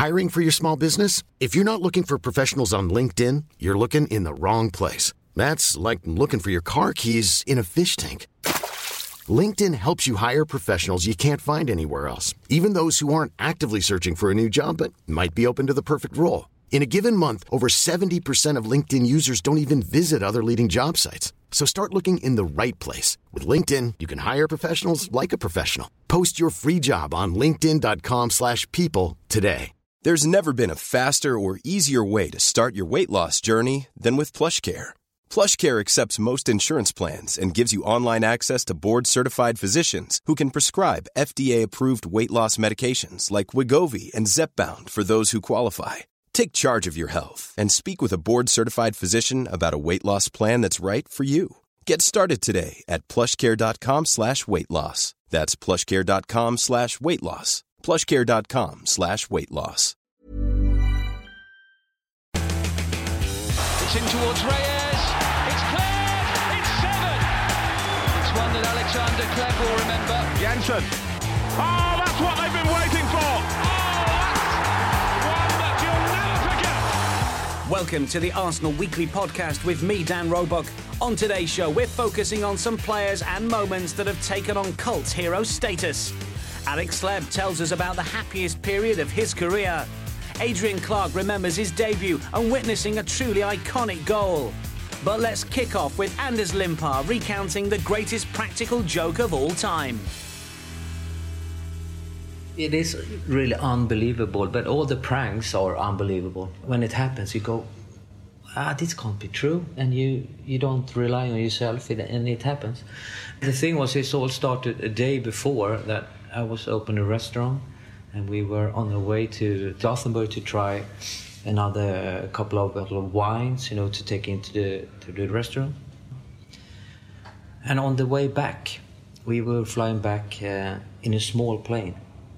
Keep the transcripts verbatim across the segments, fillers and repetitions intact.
Hiring for your small business? If you're not looking for professionals on LinkedIn, you're looking in the wrong place. That's like looking for your car keys in a fish tank. LinkedIn helps you hire professionals you can't find anywhere else, even those who aren't actively searching for a new job but might be open to the perfect role. In a given month, over seventy percent of LinkedIn users don't even visit other leading job sites. So start looking in the right place. With LinkedIn, you can hire professionals like a professional. Post your free job on linkedin.com slash people today. There's never been a faster or easier way to start your weight loss journey than with PlushCare. PlushCare accepts most insurance plans and gives you online access to board-certified physicians who can prescribe F D A-approved weight loss medications like Wegovy and Zepbound for those who qualify. Take charge of your health and speak with a board-certified physician about a weight loss plan that's right for you. Get started today at plushcare.com slash weight loss. That's plushcare.com slash weight loss. plushcare.com slash weight loss. It's in towards Reyes. It's cleared. It's seven. It's one that Alexander Klepp will remember. Jensen. Oh, that's what they've been waiting for. Welcome to the Arsenal Weekly Podcast with me, Dan Roebuck. On today's show, we're focusing on some players and moments that have taken on cult hero status. Alex Hleb tells us about the happiest period of his career. Adrian Clarke remembers his debut and witnessing a truly iconic goal. But let's kick off with Anders Limpar recounting the greatest practical joke of all time. It is really unbelievable, but all the pranks are unbelievable. When it happens, you go, ah, this can't be true, and you, you don't rely on yourself, and it happens. The thing was, it all started a day before that I was opening a restaurant, and we were on the way to Gothenburg to try another couple of bottles of wines, you know, to take into the to the restaurant. And on the way back, we were flying back uh, in a small plane.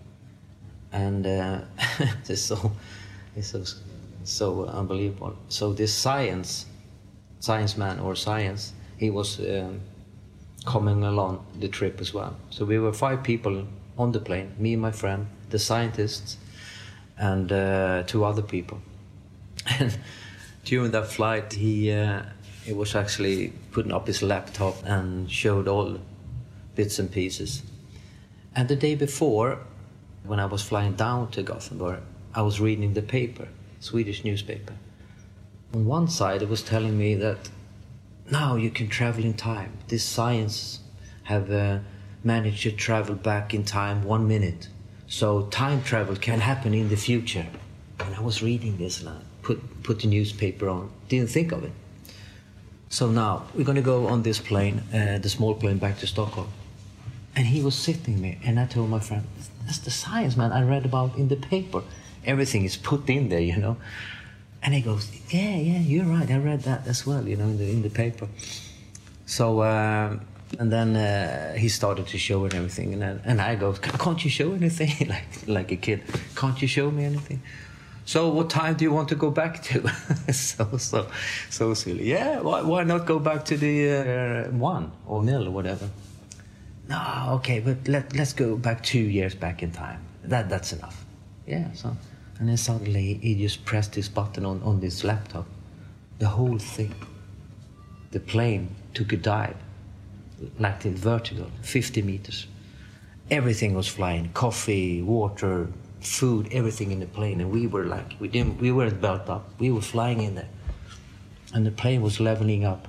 And uh, it's so, it's so, so unbelievable. So this science, science man or science, he was um, coming along the trip as well. So we were five people on the plane, me and my friend, the scientists, and uh, two other people. And during that flight, he, uh, he was actually putting up his laptop and showed all bits and pieces. And the day before, when I was flying down to Gothenburg, I was reading the paper, Swedish newspaper. On one side, it was telling me that now you can travel in time. This science have uh, managed to travel back in time one minute. So time travel can happen in the future. And I was reading this and I put, put the newspaper on, didn't think of it. So now we're going to go on this plane, uh, the small plane back to Stockholm. And he was sitting there, and I told my friend, that's the science, man, I read about in the paper. Everything is put in there, you know. And he goes, yeah, yeah, you're right, I read that as well, you know, in the, in the paper. So, um, and then uh, he started to show it everything. And, then, and I go, can't you show anything? like like a kid, can't you show me anything? So what time do you want to go back to? so, so, so silly. Yeah, why, why not go back to the uh, one or nil or whatever? No, okay, but let, let's go back two years back in time. That That's enough. Yeah, so... And then suddenly he just pressed his button on, on this laptop. The whole thing. The plane took a dive, like in vertical, fifty meters. Everything was flying, coffee, water, food, everything in the plane. And we were like, we didn't, we weren't built up. We were flying in there. And the plane was leveling up.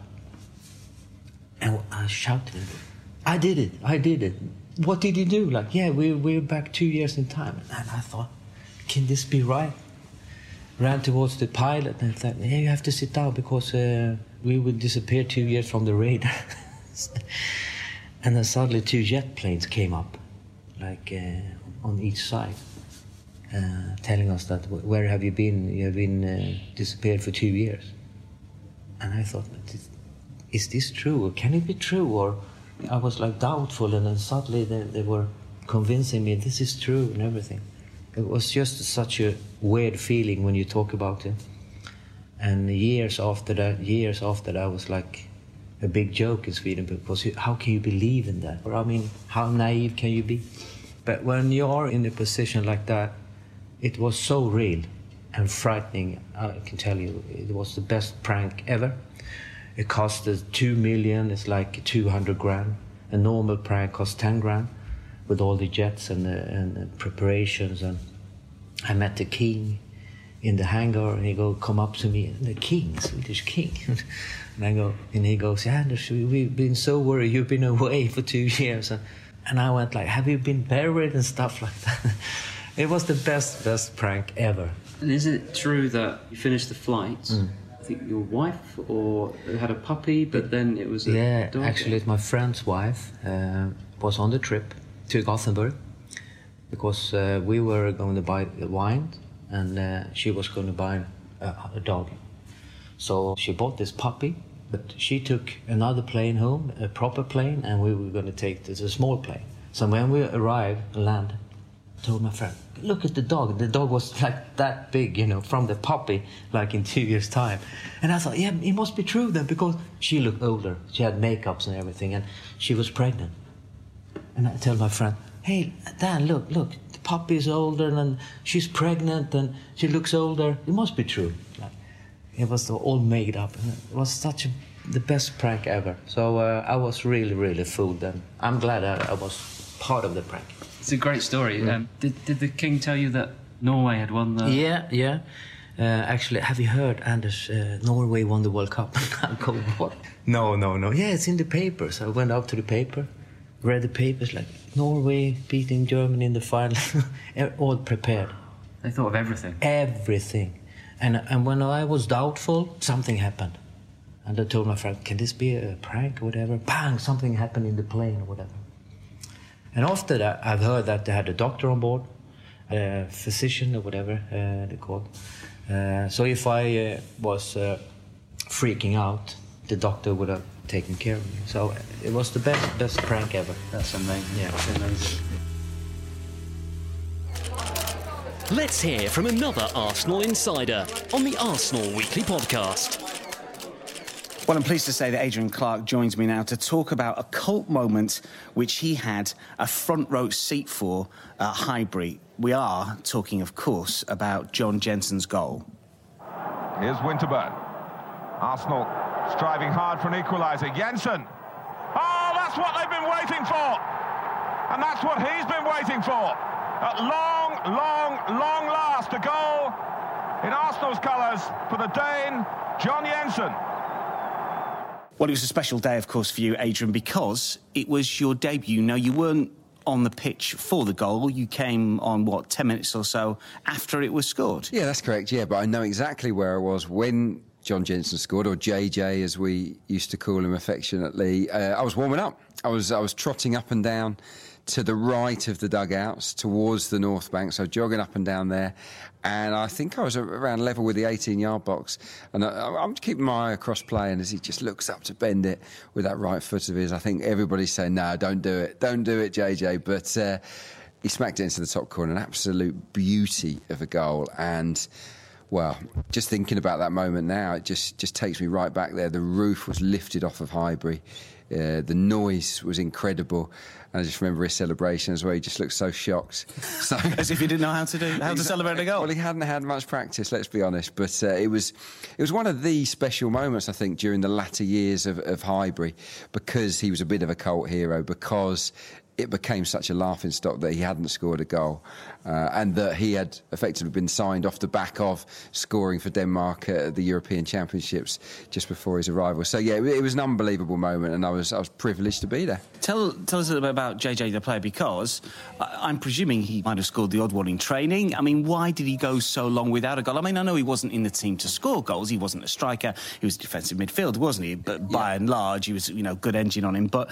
And I shouted, I did it, I did it. What did you do? Like, yeah, we, we're back two years in time. And I thought, can this be right? Ran towards the pilot and thought, yeah, you have to sit down because uh, we would disappear two years from the radar. And then suddenly two jet planes came up, like uh, on each side, uh, telling us that, where have you been? You have been uh, disappeared for two years. And I thought, is this true? Or can it be true? Or I was like doubtful, and then suddenly they, they were convincing me this is true and everything. It was just such a weird feeling when you talk about it. And years after that, years after that, was like a big joke in Sweden, because how can you believe in that? Or I mean, how naive can you be? But when you are in a position like that, It was so real and frightening. I can tell you, it was the best prank ever. It cost us two million. It's like two hundred grand. A normal prank costs ten grand, with all the jets and the, and the preparations. And I met the king in the hangar, and he go come up to me, the king, Swedish king, and I go, and he goes, yeah, Anders, we've been so worried. You've been away for two years, and, and I went like, have you been buried and stuff like that? It was the best, best prank ever. And is it true that you finished the flight? Mm. I think your wife or had a puppy, but then it was a yeah, dog? Actually, my friend's wife uh, was on the trip to Gothenburg because uh, we were going to buy the wine, and uh, she was going to buy a, a dog. So she bought this puppy, but she took another plane home, a proper plane, and we were going to take this a small plane. So when we arrived and landed, I told my friend, look at the dog. The dog was like that big, you know, from the puppy, like in two years' time. And I thought, yeah, it must be true then, because she looked older. She had makeups and everything, and she was pregnant. And I tell my friend, hey, Dan, look, look, the puppy's older, and she's pregnant, and she looks older. It must be true. Like, it was all made up, and it was such a, the best prank ever. So uh, I was really, really fooled, and I'm glad I, I was part of the prank. It's a great story. Mm. Um, did, did the king tell you that Norway had won the... Yeah, yeah. Uh, actually, have you heard, Anders, uh, Norway won the World Cup? I go, what? No, no, no. Yeah, it's in the papers. I went up to the paper, read the papers, like, Norway beating Germany in the final. All prepared. They thought of everything. Everything. And, and when I was doubtful, something happened. And I told my friend, can this be a prank or whatever? Bang, something happened in the plane or whatever. And after that, I've heard that they had a doctor on board, a physician or whatever uh, they call it. Uh, so if I uh, was uh, freaking out, the doctor would have taken care of me. So it was the best, best prank ever. That's amazing. Yeah, That's amazing. Let's hear from another Arsenal insider on the Arsenal Weekly Podcast. Well, I'm pleased to say that Adrian Clarke joins me now to talk about a cult moment which he had a front row seat for at Highbury. We are talking, of course, about John Jensen's goal. Here's Winterburn. Arsenal striving hard for an equaliser. Jensen. Oh, that's what they've been waiting for. And that's what he's been waiting for. At long, long, long last, a goal in Arsenal's colours for the Dane, John Jensen. Well, it was a special day, of course, for you, Adrian, because it was your debut. Now, you weren't on the pitch for the goal. You came on, what, ten minutes or so after it was scored? Yeah, that's correct, yeah, but I know exactly where I was when John Jensen scored, or J J, as we used to call him affectionately. Uh, I was warming up. I was, I was trotting up and down to the right of the dugouts, towards the North Bank, so jogging up and down there. And I think I was around level with the eighteen-yard box. And I, I'm keeping my eye across play, and as he just looks up to bend it with that right foot of his, I think everybody's saying, no, don't do it. Don't do it, J J. But uh, he smacked it into the top corner, an absolute beauty of a goal. And, well, just thinking about that moment now, it just, just takes me right back there. The roof was lifted off of Highbury. Uh, the noise was incredible. And I just remember his celebration as well. He just looked so shocked. So, as if he didn't know how to do how to celebrate a goal. Well, he hadn't had much practice, let's be honest. But uh, it was it was one of the special moments, I think, during the latter years of, of Highbury, because he was a bit of a cult hero, because it became such a laughing stock that he hadn't scored a goal, uh, and that he had effectively been signed off the back of scoring for Denmark at the European Championships just before his arrival. So yeah, it, it was an unbelievable moment, and I was I was privileged to be there. Tell tell us a little bit about J J the player, because I'm presuming he might have scored the odd one in training. I mean, why did he go so long without a goal? I mean, I know he wasn't in the team to score goals. He wasn't a striker. He was defensive midfield, wasn't he? But by yeah. and large, he was, you know, good engine on him. But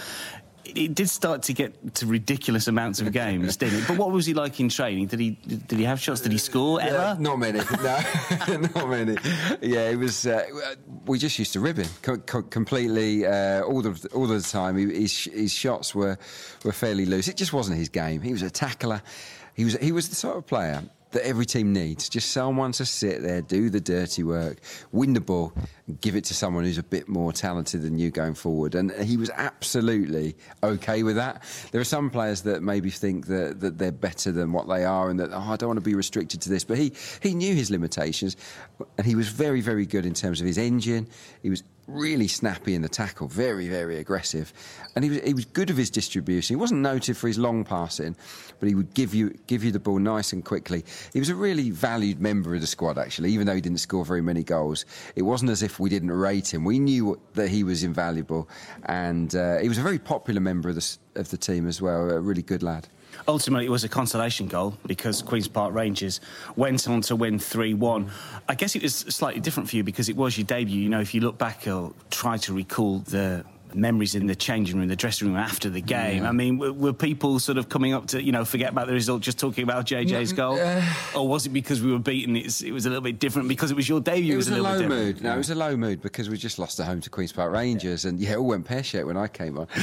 it did start to get to ridiculous amounts of games, didn't it? But what was he like in training? Did he did he have shots? Did he score ever? Yeah, not many. No, not many. Yeah, it was. Uh, we just used to rib him co- co- completely uh, all the all the time. He, his his shots were were fairly loose. It just wasn't his game. He was a tackler. He was he was the sort of player. that every team needs. Just someone to sit there, do the dirty work, win the ball, and give it to someone who's a bit more talented than you going forward. And he was absolutely okay with that. There are some players that maybe think that, that they're better than what they are and that, oh, I don't want to be restricted to this. But he, he knew his limitations, and he was very, very good in terms of his engine. He was really snappy in the tackle, very, very aggressive. And he was, he was good of his distribution. He wasn't noted for his long passing, but he would give you give you the ball nice and quickly. He was a really valued member of the squad, actually, even though he didn't score very many goals. It wasn't as if we didn't rate him. We knew that he was invaluable, and uh, he was a very popular member of the, of the team as well, a really good lad. Ultimately, it was a consolation goal because Queen's Park Rangers went on to win three one. I guess it was slightly different for you because it was your debut. You know, if you look back or try to recall the memories in the changing room, the dressing room after the game, yeah. I mean, were, were people sort of coming up to, you know, forget about the result, just talking about J J's goal? Uh, or was it because we were beaten, it's, it was a little bit different because it was your debut? It was, it was a, a little low bit different. mood. No, it was a low mood because we just lost at home to Queen's Park Rangers, and yeah, it all went pear-shaped when I came on.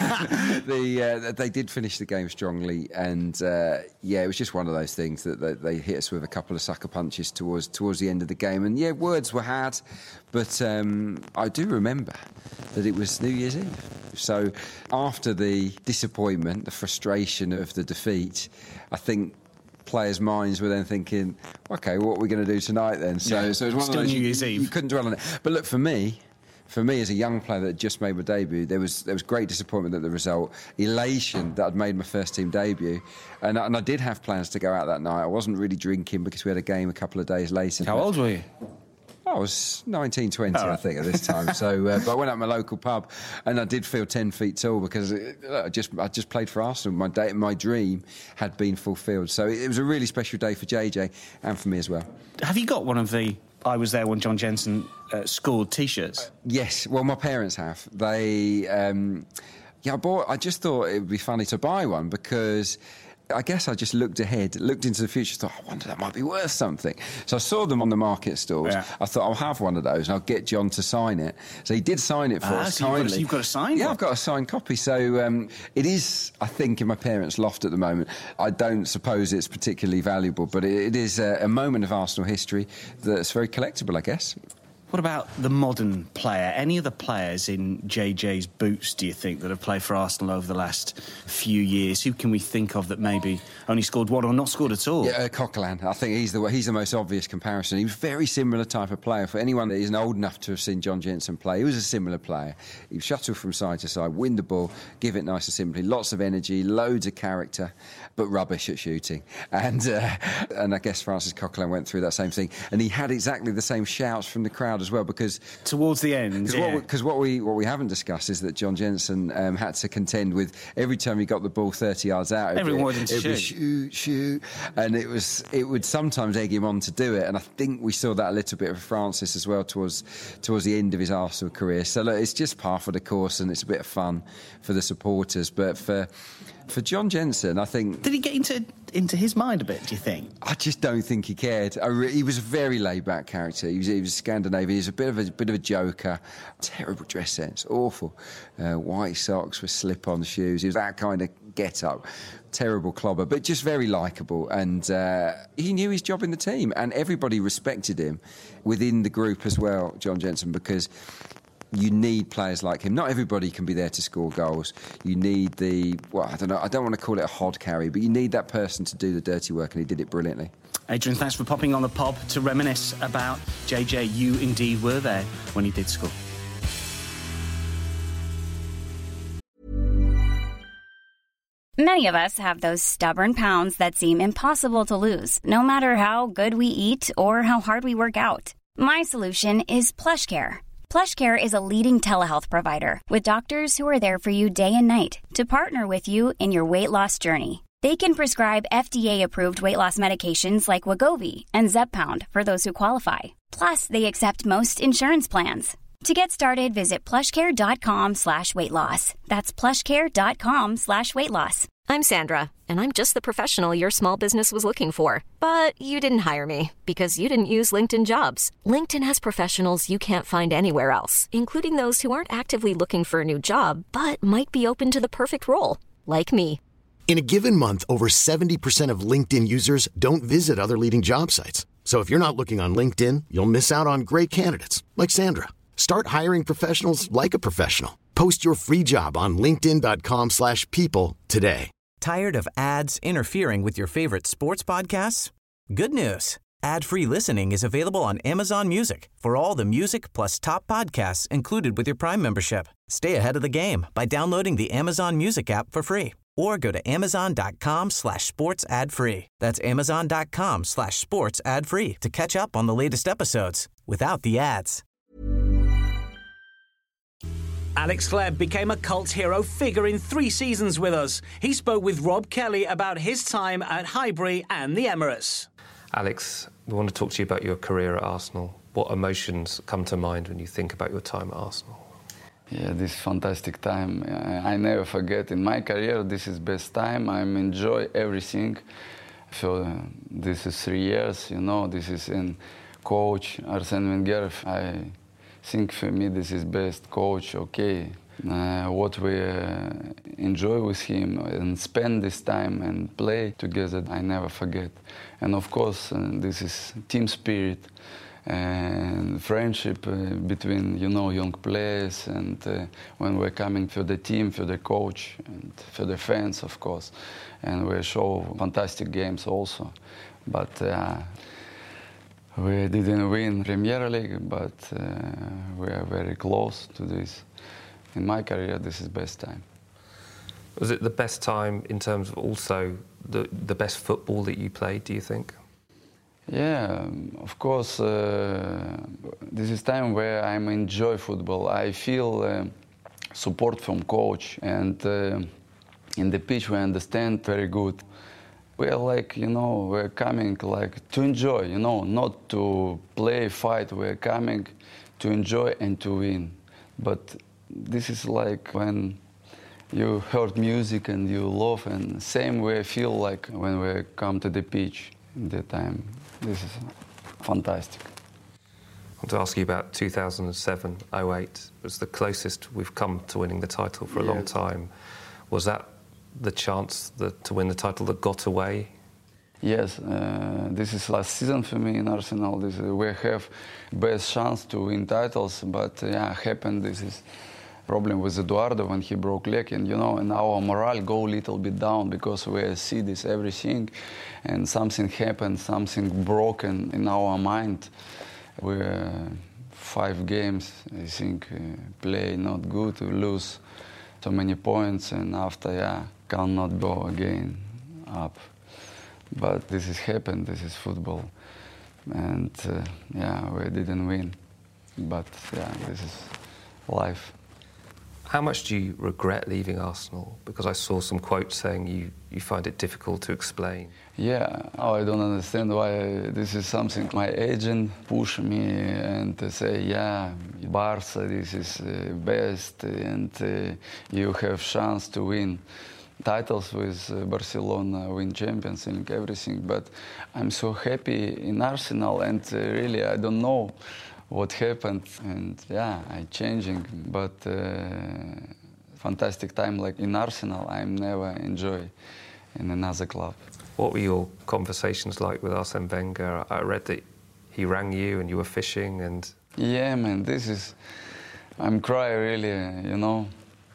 the, uh, they did finish the game strongly, and uh, yeah, it was just one of those things that they, they hit us with a couple of sucker punches towards towards the end of the game, and yeah, words were had, but um, I do remember that it was New Year's Eve. So after the disappointment, the frustration of the defeat, I think players' minds were then thinking, OK, what are we going to do tonight then? So, yeah, so it was one still of those, New Year's you, Eve. You couldn't dwell on it. But look, for me, for me as a young player that had just made my debut, there was there was great disappointment at the result, elation that I'd made my first team debut, and, and I did have plans to go out that night. I wasn't really drinking because we had a game a couple of days later. How old were you? I was nineteen, twenty, oh. I think, at this time. So, uh, but I went out to my local pub, and I did feel ten feet tall because it, I just I just played for Arsenal. My day, my dream had been fulfilled. So it, it was a really special day for J J and for me as well. Have you got one of the I was there when John Jensen uh, scored T-shirts? Uh, yes. Well, my parents have. They, um, yeah, I bought. I just thought it would be funny to buy one because I guess I just looked ahead, looked into the future, thought, I wonder that might be worth something. So I saw them on the market stalls. Yeah. I thought, I'll have one of those and I'll get John to sign it. So he did sign it for ah, us so kindly. You've got, a, you've got a signed Yeah, one? I've got a signed copy. So um, it is, I think, in my parents' loft at the moment. I don't suppose it's particularly valuable, but it, it is a, a moment of Arsenal history that's very collectible, I guess. What about the modern player? Any other players in J J's boots, do you think, that have played for Arsenal over the last few years? Who can we think of that maybe only scored one or not scored at all? Yeah, uh, Coquelin. I think he's the he's the most obvious comparison. He was a very similar type of player. For anyone that isn't old enough to have seen John Jensen play, he was a similar player. He would shuttle from side to side, win the ball, give it nice and simply, lots of energy, loads of character, but rubbish at shooting. And uh, and I guess Francis Coquelin went through that same thing. And he had exactly the same shouts from the crowd as well, because towards the end, because yeah. what, what we what we haven't discussed is that John Jensen um, had to contend with every time he got the ball thirty yards out. Everyone it, wanted to it shoot. was shoot, shoot, and it was it would sometimes egg him on to do it. And I think we saw that a little bit of Francis as well towards towards the end of his Arsenal career. So look, it's just par for the course, and it's a bit of fun for the supporters, but for. For John Jensen, I think... Did he get into into his mind a bit, do you think? I just don't think he cared. I re- he was a very laid-back character. He was, he was Scandinavian. He was a bit of a bit of a joker. Terrible dress sense. Awful. Uh, white socks with slip-on shoes. He was that kind of get-up. Terrible clobber, but just very likeable. And uh, he knew his job in the team. And everybody respected him within the group as well, John Jensen, because... You need players like him. Not everybody can be there to score goals. You need the, well, I don't know, I don't want to call it a hod carry, but you need that person to do the dirty work, and he did it brilliantly. Adrian, thanks for popping on the pod to reminisce about J J. You indeed were there when he did score. Many of us have those stubborn pounds that seem impossible to lose, no matter how good we eat or how hard we work out. My solution is PlushCare. PlushCare is a leading telehealth provider with doctors who are there for you day and night to partner with you in your weight loss journey. They can prescribe F D A-approved weight loss medications like Wegovy and Zepbound for those who qualify. Plus, they accept most insurance plans. To get started, visit plushcare.com slash weight loss. That's plushcare.com slash weight loss. I'm Sandra, and I'm just the professional your small business was looking for. But you didn't hire me because you didn't use LinkedIn Jobs. LinkedIn has professionals you can't find anywhere else, including those who aren't actively looking for a new job, but might be open to the perfect role, like me. In a given month, over seventy percent of LinkedIn users don't visit other leading job sites. So if you're not looking on LinkedIn, you'll miss out on great candidates like Sandra. Start hiring professionals like a professional. Post your free job on linkedin dot com slash people today. Tired of ads interfering with your favorite sports podcasts? Good news. Ad-free listening is available on Amazon Music for all the music plus top podcasts included with your Prime membership. Stay ahead of the game by downloading the Amazon Music app for free or go to amazon.com slash sports ad free. That's amazon.com slash sports ad free to catch up on the latest episodes without the ads. Alex Hleb became a cult hero figure in three seasons with us. He spoke with Rob Kelly about his time at Highbury and the Emirates. Alex, we want to talk to you about your career at Arsenal. What emotions come to mind when you think about your time at Arsenal? Yeah, this fantastic time. I never forget. In my career, this is best time. I enjoy everything. So uh, this is three years, you know. This is in coach Arsene Wenger. I think for me this is best coach. Okay, uh, what we uh, enjoy with him and spend this time and play together, I never forget. And of course, uh, this is team spirit and friendship uh, between, you know, young players, and uh, when we're coming for the team, for the coach, and for the fans, of course. And we show fantastic games also. But uh, we didn't win Premier League, but uh, we are very close to this. In my career, this is best time. Was it the best time in terms of also the, the best football that you played, do you think? Yeah, of course, uh, this is time where I enjoy football. I feel uh, support from coach, and uh, in the pitch we understand very good. We're like, you know, we're coming like to enjoy, you know, not to play, fight. We're coming to enjoy and to win. But this is like when you heard music and you love, and same way I feel like when we come to the pitch in the time. This is fantastic. I want to ask you about two thousand seven oh eight. It was the closest we've come to winning the title for a yes. long time. Was that the chance that, to win the title that got away? Yes, uh, this is last season for me in Arsenal. This, uh, we have best chance to win titles, but uh, yeah, happened. This is problem with Eduardo when he broke leg, and you know, and our morale go a little bit down because we see this everything, and something happened, something broken in our mind. We uh, five games, I think, uh, play not good, we lose so many points, and after, yeah, cannot go again up. But this has happened, this is football, and uh, yeah, we didn't win, but yeah, this is life. How much do you regret leaving Arsenal? Because I saw some quotes saying you, you find it difficult to explain. Yeah, oh, I don't understand why this is something my agent push me and say, yeah, Barca, this is uh, best, and uh, you have chance to win titles with uh, Barcelona, win Champions League, everything. But I'm so happy in Arsenal, and uh, really I don't know what happened, and yeah, I'm changing, but uh, fantastic time like in Arsenal, I never enjoy in another club. What were your conversations like with Arsene Wenger? I read that he rang you and you were fishing, and... Yeah, man, this is... I'm crying really, you know.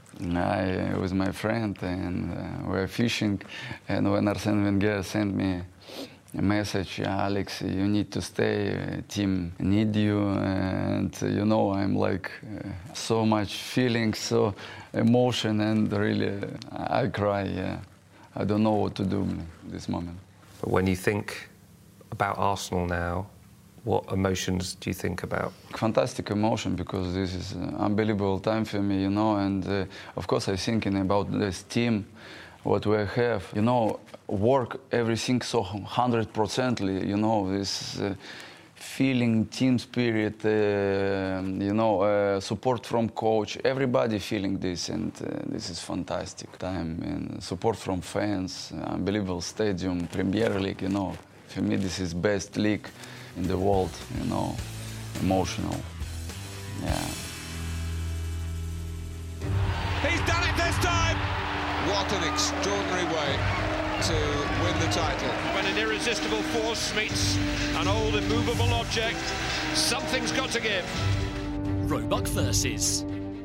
I was my friend, and uh, we were fishing, and when Arsene Wenger sent me a message, Alex, you need to stay, team need you, and you know, I'm like uh, so much feeling, so emotion, and really I cry, yeah. I don't know what to do in this moment. But when you think about Arsenal now, what emotions do you think about? Fantastic emotion, because this is an unbelievable time for me, you know, and uh, of course I'm thinking about this team, what we have, you know, work everything so one hundred percent, you know, this uh, feeling, team spirit, uh, you know, uh, support from coach, everybody feeling this, and uh, this is fantastic time, and support from fans, unbelievable stadium, Premier League, you know, for me this is best league in the world, you know, emotional, yeah. He's done it this time! What What an extraordinary way to win the title. When an irresistible force meets an old immovable object, something's got to give. Roebuck versus.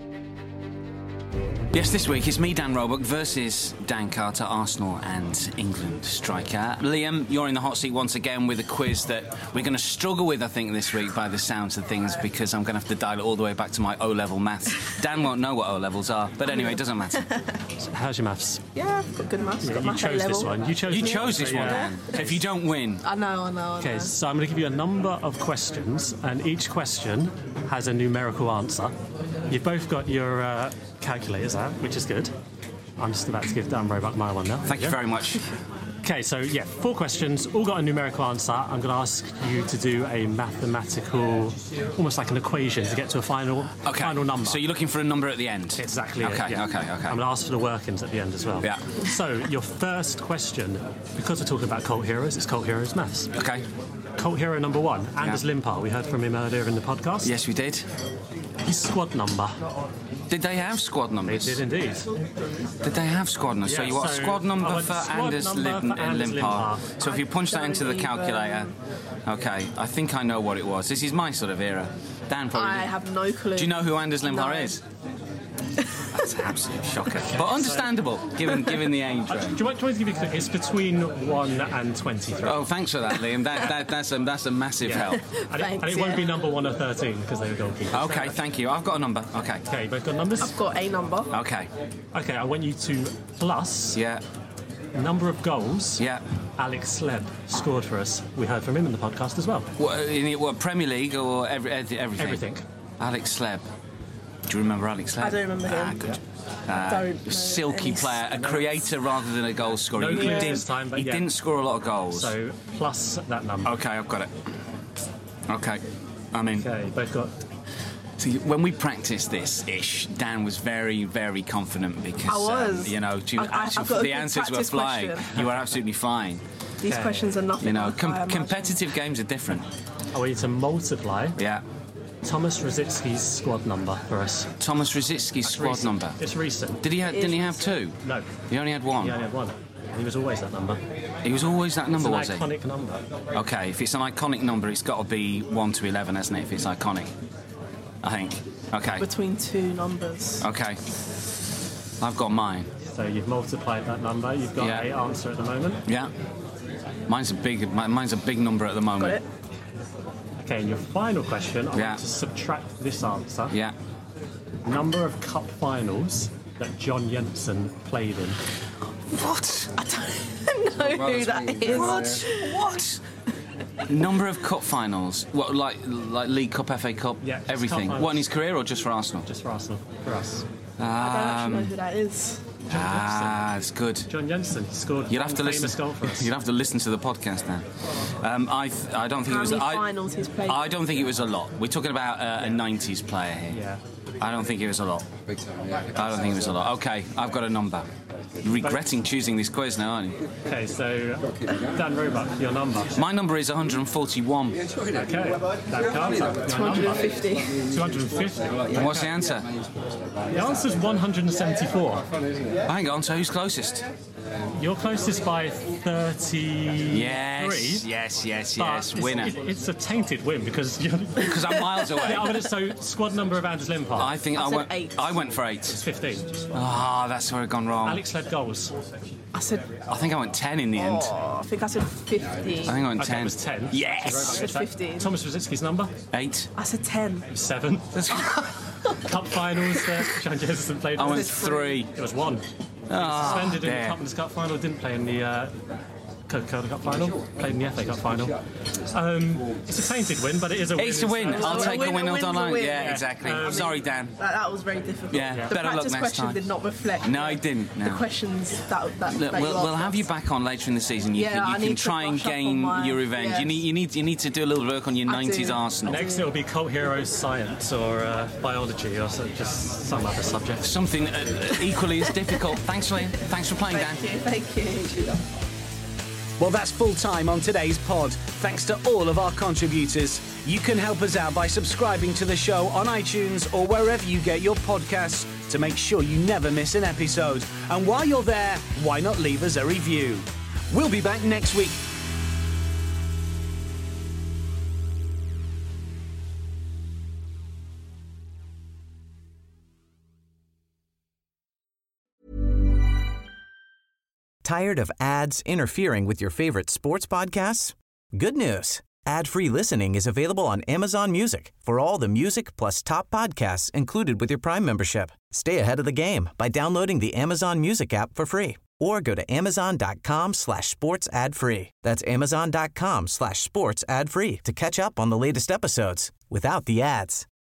Yes, this week it's me, Dan Roebuck, versus Dan Carter, Arsenal and England striker. Liam, you're in the hot seat once again with a quiz that we're going to struggle with, I think, this week by the sounds of things, because I'm going to have to dial it all the way back to my O-level maths. Dan won't know what O-levels are, but anyway, it doesn't matter. How's your maths? Yeah, I've got good maths. Yeah, got you maths chose level. this one. You chose, you this chose this one, one, yeah. Dan. So if you don't win... I know, I know, I know. Okay, so I'm going to give you a number of questions, and each question has a numerical answer. You've both got your uh, calculators out, which is good. I'm just about to give Dan Roebuck my one now. Thank you very much. Okay, so yeah, four questions, all got a numerical answer. I'm going to ask you to do a mathematical, almost like an equation, to get to a final okay. final number. So you're looking for a number at the end? Exactly. Okay, it, yeah. okay, okay. I'm going to ask for the workings at the end as well. Yeah. So your first question, because we're talking about cult heroes, it's cult heroes maths. Okay. Cult hero number one, Anders yeah. Limpar. We heard from him earlier in the podcast. Yes, we did. His squad number. Did they have squad numbers? They did indeed. Did they have squad numbers? Yeah, so you got so a squad number I for squad Anders, number Lim- for Anders Limpar. Limpar. So if you punch that into the calculator, okay, I think I know what it was. This is my sort of era. Dan probably. I did. have no clue. Do you know who Anders Limpar no. is? That's an absolute shocker, but understandable given given the age range. Do you want, do you want to give you a clue? It's between one and twenty-three. Oh, thanks for that, Liam. That, that that's a that's a massive yeah. help. and, it, and it won't be number one or thirteen because they were goalkeepers. Okay, thank you. I've got a number. Okay. Okay, you both got numbers? I've got a number. Okay. Okay, I want you to plus. Yeah. Number of goals. Yeah. Alex Sleb scored for us. We heard from him in the podcast as well. What, in the, what Premier League or every, everything? Everything. Alex Sleb. Do you remember Alex Sleb? I don't remember him. Ah, good. I Uh, don't know silky any player, a notes. creator rather than a goal scorer. No he clues didn't, this time, but he yeah. didn't score a lot of goals. So plus that number. Okay, I've got it. Okay, I'm in. Okay, both got. See, when we practiced this ish, Dan was very, very confident because I was. Um, you know, you, I- I- actually, I've got a the good answers were practice flying. question. You were absolutely fine. These Okay. questions are nothing. You know, like com- I imagine. competitive games are different. I want you to multiply. Yeah. Thomas Rosicki's squad number for us. Thomas Rosicki's squad recent. number. It's recent. Did he? Ha- didn't he have two? No. He only had one. He only had one. He was always that number. He was always that number, was it's he? an iconic number. Okay, if it's an iconic number, it's got to be one to eleven, hasn't it? If it's iconic, I think. Okay. Between two numbers. Okay. I've got mine. So you've multiplied that number. You've got Yeah. a answer at the moment. Yeah. Mine's a big. mi- Mine's a big number at the moment. Got it. Okay, and your final question, I Yeah. want to subtract this answer. Yeah. Number of cup finals that John Jensen played in. What? I don't know who that is. What? What? Number of cup finals. What, like like League Cup, F A Cup, Yeah, just everything. cup What, in his career or just for Arsenal? Just for Arsenal. For us. I don't actually know Um, who that is. ah, it's good. John Jensen scored You'd have one to listen. famous goal for us. You'd have to listen to the podcast now. Um, I th- I don't think How it was. many I, finals he's played? I don't think it was a lot. We're talking about uh, a nineties player here. Yeah. I don't think it was a lot. I don't think it was a lot. Okay, I've got a number. You're regretting choosing this quiz now, aren't you? Okay, so Dan Roebuck, your number. My number is one hundred forty-one. Okay, Dan Carter, your two hundred fifty. number. two hundred fifty. And what's the answer? The answer's one hundred seventy-four. Hang on, so who's closest? You're closest by thirty-three. Yes, yes, yes, but yes. it's- Winner. It, it's a tainted win because you're... Because I'm miles away. Yeah, I mean, so squad number of Anders Limpar. I think I, said went. eight. I went for eight. It's fifteen. Ah, that's where I've gone wrong. Alex led goals. I said. I think I went ten in the end. Oh, I think I said fifty. I think I went Okay, ten. it was ten. Yes. I said fifteen. Thomas Rosicki's number? Eight. I said ten. Seven. Cup finals there. John Jensen played. I in. went three. It was one. Ah, Suspended in there. the Cup, in the Cup final, didn't play in the uh, Coca-Cola Cup final, played in the F A Cup final. Um, it's a tainted win, but it is a win. It's a win. It's I'll a take a win. a I'll win's a done. win. Yeah, Yeah. exactly. Um, Sorry, Dan. That, that was very difficult. Yeah, The better luck practice next question time. did not reflect. No, it didn't. No. The questions that that, Look, that we'll, you we'll asked have us. you back on later in the season. You Yeah, can, you I can need to try and brush up on gain my- your revenge. yes. You need you need you need to do a little work on your I nineties do. Arsenal. Next it'll be cult heroes science or uh, biology or so, just some other subject. Something uh, equally as difficult. Thanks, Liam. Thanks for playing, Dan. Thank you. Thank you. Well, that's full time on today's pod. Thanks to all of our contributors. You can help us out by subscribing to the show on iTunes or wherever you get your podcasts to make sure you never miss an episode. And while you're there, why not leave us a review? We'll be back next week. Tired of ads interfering with your favorite sports podcasts? Good news. Ad-free listening is available on Amazon Music for all the music plus top podcasts included with your Prime membership. Stay ahead of the game by downloading the Amazon Music app for free or go to amazon.com slash sports ad free. That's amazon.com slash sports ad free to catch up on the latest episodes without the ads.